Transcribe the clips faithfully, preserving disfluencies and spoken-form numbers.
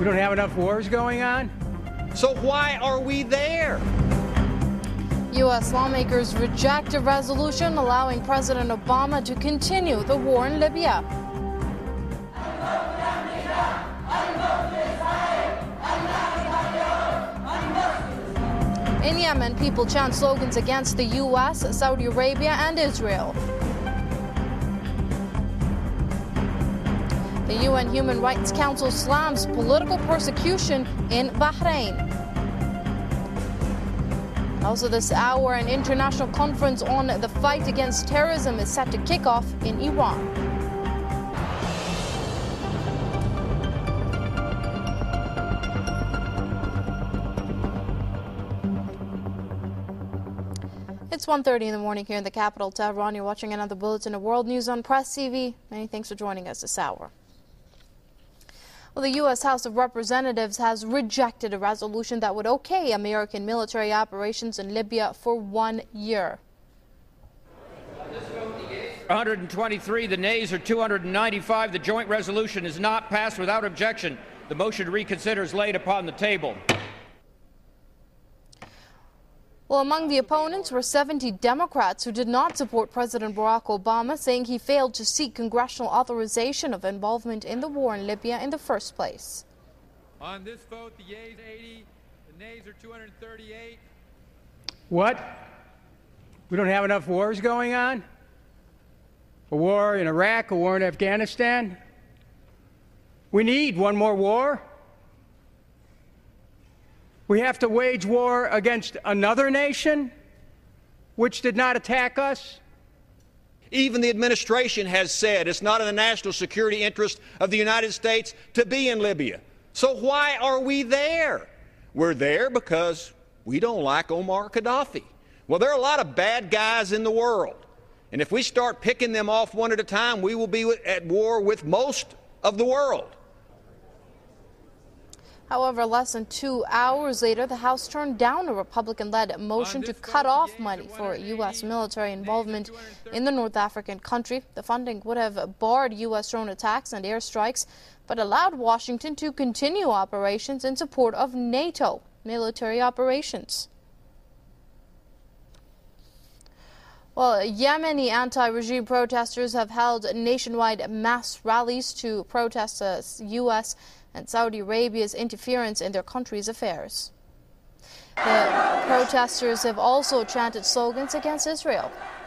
We don't have enough wars going on? So why are we there? U S lawmakers reject a resolution allowing President Obama to continue the war in Libya. In Yemen, people chant slogans against the U S, Saudi Arabia, and Israel. The U N Human Rights Council slams political persecution in Bahrain. Also this hour, an international conference on the fight against terrorism is set to kick off in Iran. It's one thirty in the morning here in the capital, Tehran. You're watching another bulletin of World News on Press T V. Many thanks for joining us this hour. Well, the U S House of Representatives has rejected a resolution that would okay American military operations in Libya for one year. one hundred twenty-three, the nays are two hundred ninety-five. The joint resolution is not passed without objection. The motion to reconsider is laid upon the table. Well, among the opponents were seventy Democrats who did not support President Barack Obama, saying he failed to seek congressional authorization of involvement in the war in Libya in the first place. On this vote, the yeas eighty, the nays are two hundred thirty-eight. What? We don't have enough wars going on? A war in Iraq, a war in Afghanistan? We need one more war? We have to wage war against another nation which did not attack us? Even the administration has said it's not in the national security interest of the United States to be in Libya. So why are we there? We're there because we don't like Omar Gaddafi. Well, there are a lot of bad guys in the world. And if we start picking them off one at a time, we will be at war with most of the world. However, less than two hours later, the House turned down a Republican-led motion to cut off money for U S military involvement in the North African country. The funding would have barred U S drone attacks and airstrikes, but allowed Washington to continue operations in support of NATO military operations. Well, Yemeni anti-regime protesters have held nationwide mass rallies to protest the U S and Saudi Arabia's interference in their country's affairs. The protesters have also chanted slogans against Israel.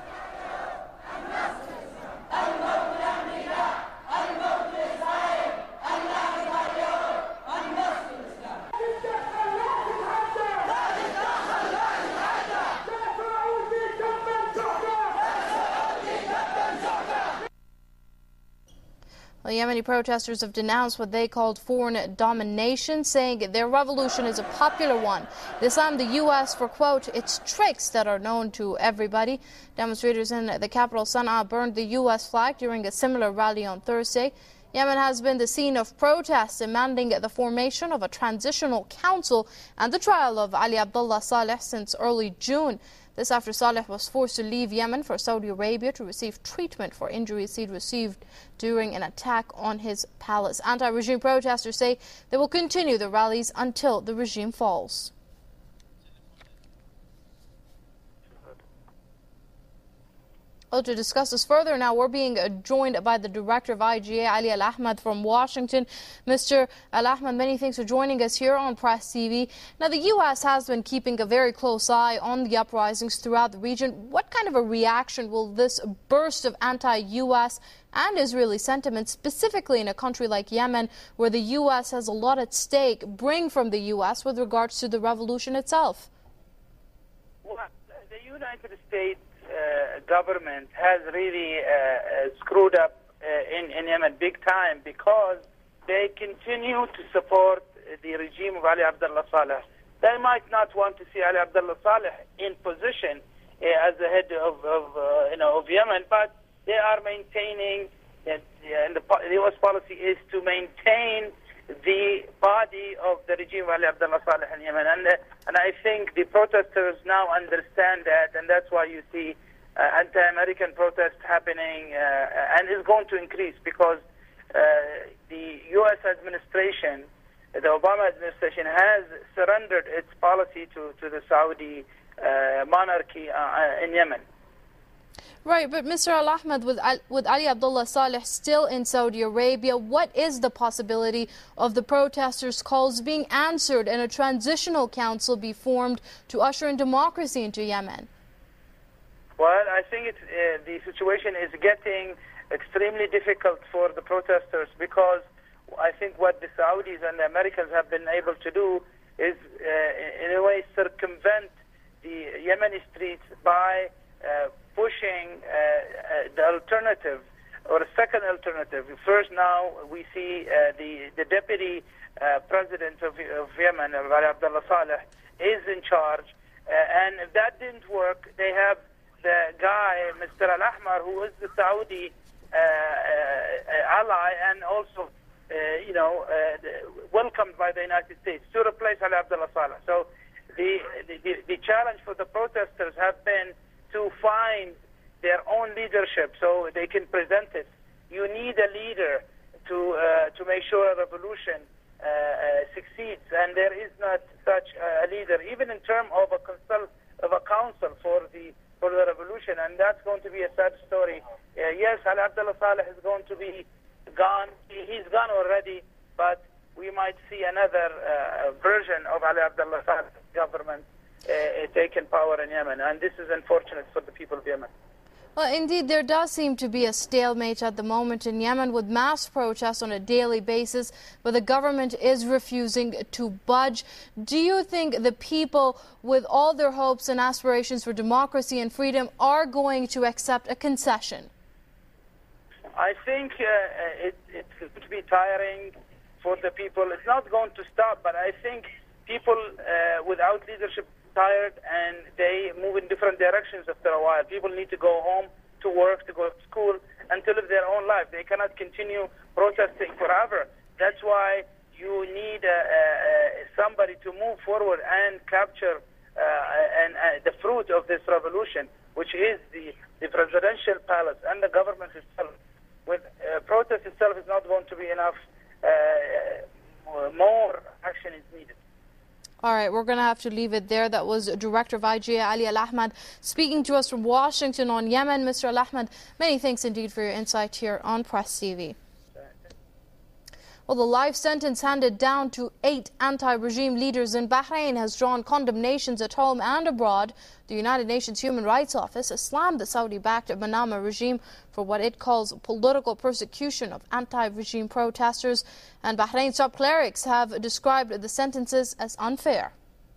Well, Yemeni protesters have denounced what they called foreign domination, saying their revolution is a popular one. They slammed the U S for, quote, its tricks that are known to everybody. Demonstrators in the capital, Sana'a, burned the U S flag during a similar rally on Thursday. Yemen has been the scene of protests demanding the formation of a transitional council and the trial of Ali Abdullah Saleh since early June. This after Saleh was forced to leave Yemen for Saudi Arabia to receive treatment for injuries he'd received during an attack on his palace. Anti-regime protesters say they will continue the rallies until the regime falls. Well, to discuss this further now, we're being joined by the director of I G A, Ali Al-Ahmad from Washington. Mister Al-Ahmad, many thanks for joining us here on Press T V. Now, the U S has been keeping a very close eye on the uprisings throughout the region. What kind of a reaction will this burst of anti-U S and Israeli sentiment, specifically in a country like Yemen, where the U S has a lot at stake, bring from the U S with regards to the revolution itself? Well, the United States Uh, government has really uh, uh, screwed up uh, in, in Yemen big time because they continue to support the regime of Ali Abdullah Saleh. They might not want to see Ali Abdullah Saleh in position uh, as the head of, of uh, you know of Yemen, but they are maintaining that, uh, and the, the U S policy is to maintain the body of the regime of Ali Abdullah Saleh in Yemen, and uh, and I think the protesters now understand that, and that's why you see uh, anti-American protests happening, uh, and is going to increase because uh, the U S administration uh, the Obama administration has surrendered its policy to, to the Saudi uh, monarchy uh, in Yemen. Right, but Mister Al-Ahmad, with, Al with Ali Abdullah Saleh still in Saudi Arabia, what is the possibility of the protesters' calls being answered and a transitional council be formed to usher in democracy into Yemen? Well, I think it's, uh, the situation is getting extremely difficult for the protesters, because I think what the Saudis and the Americans have been able to do is, uh, in a way, circumvent the Yemeni streets by uh, pushing uh, uh, the alternative, or a second alternative. First, now we see uh, the, the deputy uh, president of, of Yemen, Ali Abdullah Saleh, is in charge. Uh, and if that didn't work, they have the guy, Mister Al-Ahmar, who is the Saudi uh, uh, ally and also, uh, you know, uh, welcomed by the United States to replace Ali Abdullah Saleh. So the, the, the challenge for the protesters have been to find their own leadership so they can present it. You need a leader to uh, to make sure a revolution uh, uh, succeeds, and there is not such a leader, even in terms of a consult of a council for the for the revolution, and that's going to be a sad story. Uh, yes, Ali Abdullah Saleh is going to be gone. He, he's gone already, but we might see another uh, version of Ali Abdullah Saleh's government Uh, taken power in Yemen, and this is unfortunate for the people of Yemen. Well, indeed, there does seem to be a stalemate at the moment in Yemen, with mass protests on a daily basis, but the government is refusing to budge. Do you think the people, with all their hopes and aspirations for democracy and freedom, are going to accept a concession? I think uh, it, it's going to be tiring for the people. It's not going to stop, but I think people uh, without leadership tired, and they move in different directions after a while. People need to go home, to work, to go to school, and to live their own life. They cannot continue protesting forever. That's why you need uh, uh, somebody to move forward and capture uh, and, uh, the fruit of this revolution, which is the, the presidential palace and the government itself. With uh, protest itself is not going to be enough. Uh, more action is needed. All right, we're going to have to leave it there. That was Director of I G A, Ali Al-Ahmad, speaking to us from Washington on Yemen. Mister Al-Ahmad, many thanks indeed for your insight here on Press T V. Well, the life sentence handed down to eight anti-regime leaders in Bahrain has drawn condemnations at home and abroad. The United Nations Human Rights Office has slammed the Saudi-backed Manama regime for what it calls political persecution of anti-regime protesters, and Bahrain's top clerics have described the sentences as unfair.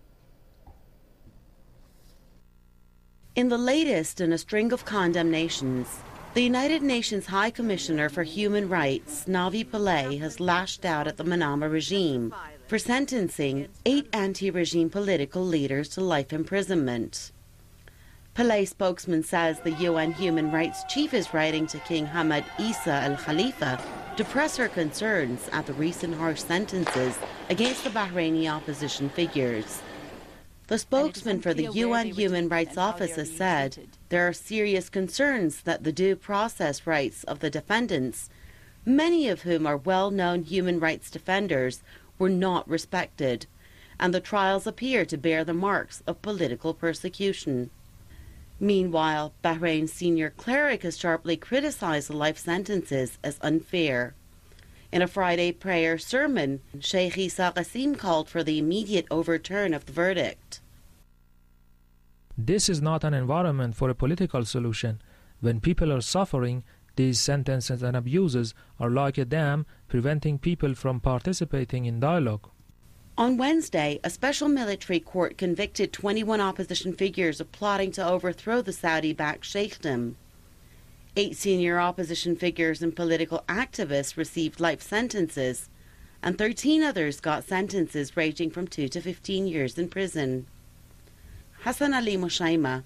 In the latest in a string of condemnations, the United Nations High Commissioner for Human Rights, Navi Pillay, has lashed out at the Manama regime for sentencing eight anti-regime political leaders to life imprisonment. Pillay spokesman says the U N Human Rights Chief is writing to King Hamad Isa Al Khalifa to press her concerns at the recent harsh sentences against the Bahraini opposition figures. The spokesman for the U N Human Rights Office has said there are serious concerns that the due process rights of the defendants, many of whom are well-known human rights defenders, were not respected, and the trials appear to bear the marks of political persecution. Meanwhile, Bahrain's senior cleric has sharply criticized the life sentences as unfair. In a Friday prayer sermon, Sheikh Isa Qasim called for the immediate overturn of the verdict. This is not an environment for a political solution. When people are suffering, these sentences and abuses are like a dam preventing people from participating in dialogue. On Wednesday, a special military court convicted twenty-one opposition figures of plotting to overthrow the Saudi-backed sheikhdom. Eight senior opposition figures and political activists received life sentences, and thirteen others got sentences ranging from two to fifteen years in prison. Hassan Ali Mushaima,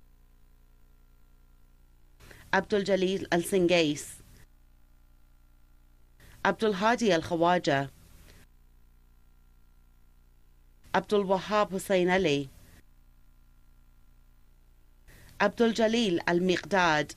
Abdul Jalil Al-Singais, Abdul Hadi Al-Khawaja, Abdul Wahab Hussein Ali, Abdul Jalil Al-Miqdad,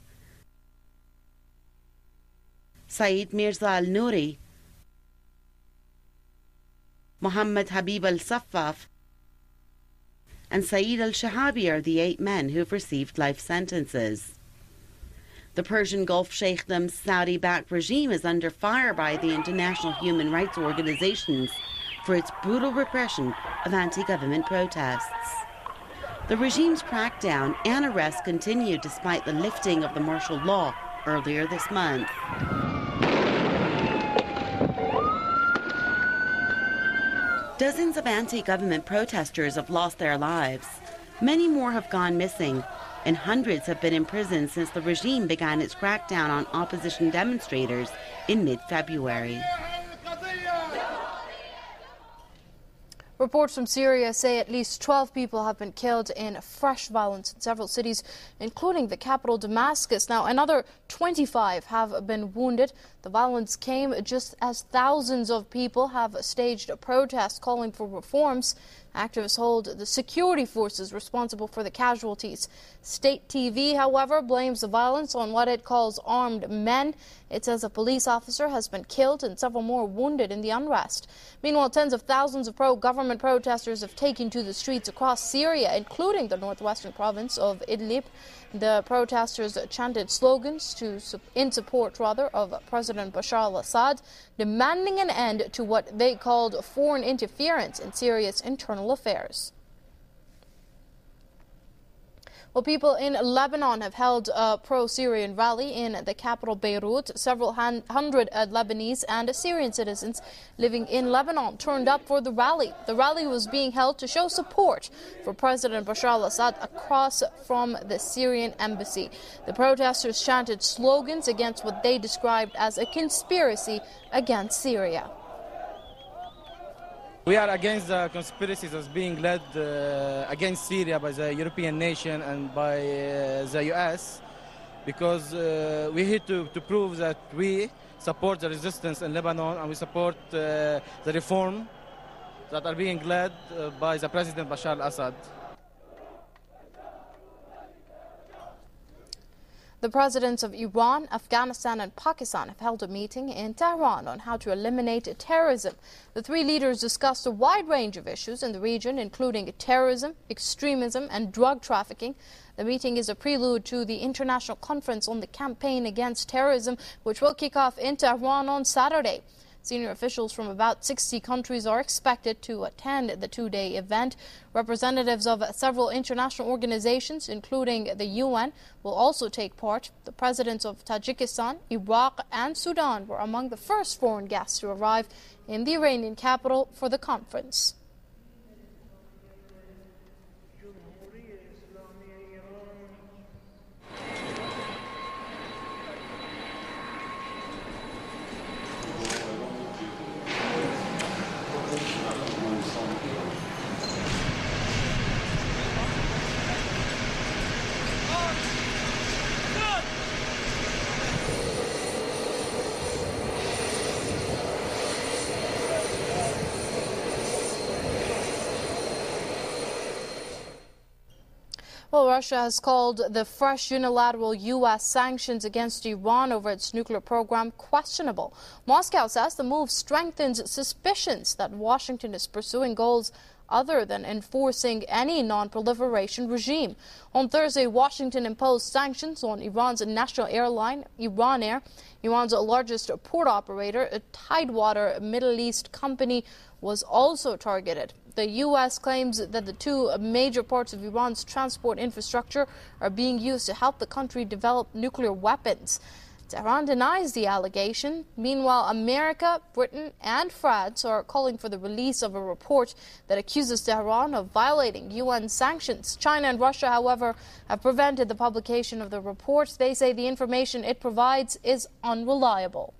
Saeed Mirza Al-Nouri, Mohammed Habib al-Saffaf, and Saeed al-Shahabi are the eight men who have received life sentences. The Persian Gulf Sheikhdom's Saudi-backed regime is under fire by the international human rights organizations for its brutal repression of anti-government protests. The regime's crackdown and arrests continue despite the lifting of the martial law earlier this month. Dozens of anti-government protesters have lost their lives. Many more have gone missing, and hundreds have been imprisoned since the regime began its crackdown on opposition demonstrators in mid-February. Reports from Syria say at least twelve people have been killed in fresh violence in several cities, including the capital Damascus. Now, another twenty-five have been wounded. The violence came just as thousands of people have staged a protest calling for reforms. Activists hold the security forces responsible for the casualties. State T V, however, blames the violence on what it calls armed men. It says a police officer has been killed and several more wounded in the unrest. Meanwhile, tens of thousands of pro-government protesters have taken to the streets across Syria, including the northwestern province of Idlib. The protesters chanted slogans to, in support rather of President Bashar al-Assad, demanding an end to what they called foreign interference in Syria's internal affairs. Well, people in Lebanon have held a pro-Syrian rally in the capital Beirut. Several hundred uh, Lebanese and Syrian citizens living in Lebanon turned up for the rally. The rally was being held to show support for President Bashar al-Assad across from the Syrian embassy. The protesters chanted slogans against what they described as a conspiracy against Syria. We are against the conspiracies that's being led uh, against Syria by the European nation and by uh, the U S because uh, we're here to, to prove that we support the resistance in Lebanon and we support uh, the reform that are being led uh, by the President Bashar al-Assad. The presidents of Iran, Afghanistan and Pakistan have held a meeting in Tehran on how to eliminate terrorism. The three leaders discussed a wide range of issues in the region, including terrorism, extremism and drug trafficking. The meeting is a prelude to the International Conference on the Campaign Against Terrorism, which will kick off in Tehran on Saturday. Senior officials from about sixty countries are expected to attend the two-day event. Representatives of several international organizations, including the U N, will also take part. The presidents of Tajikistan, Iraq and Sudan were among the first foreign guests to arrive in the Iranian capital for the conference. Well, Russia has called the fresh unilateral U S sanctions against Iran over its nuclear program questionable. Moscow says the move strengthens suspicions that Washington is pursuing goals other than enforcing any non-proliferation regime. On Thursday, Washington imposed sanctions on Iran's national airline, Iran Air. Iran's largest port operator, a Tidewater Middle East company, was also targeted. The U S claims that the two major parts of Iran's transport infrastructure are being used to help the country develop nuclear weapons. Tehran denies the allegation. Meanwhile, America, Britain and France are calling for the release of a report that accuses Tehran of violating U N sanctions. China and Russia, however, have prevented the publication of the report. They say the information it provides is unreliable.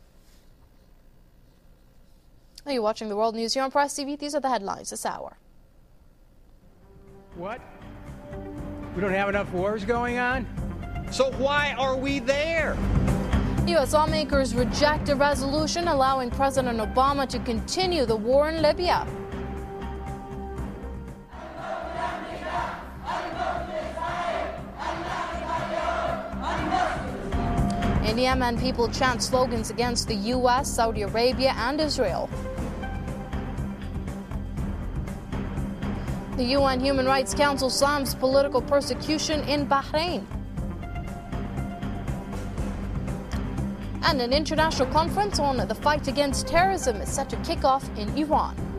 Are you watching the World News here on Press T V? These are the headlines this hour. What? We don't have enough wars going on? So why are we there? U S lawmakers reject a resolution allowing President Obama to continue the war in Libya. In Yemen, people chant slogans against the U S, Saudi Arabia and Israel. The U N Human Rights Council slams political persecution in Bahrain. And an international conference on the fight against terrorism is set to kick off in Iran.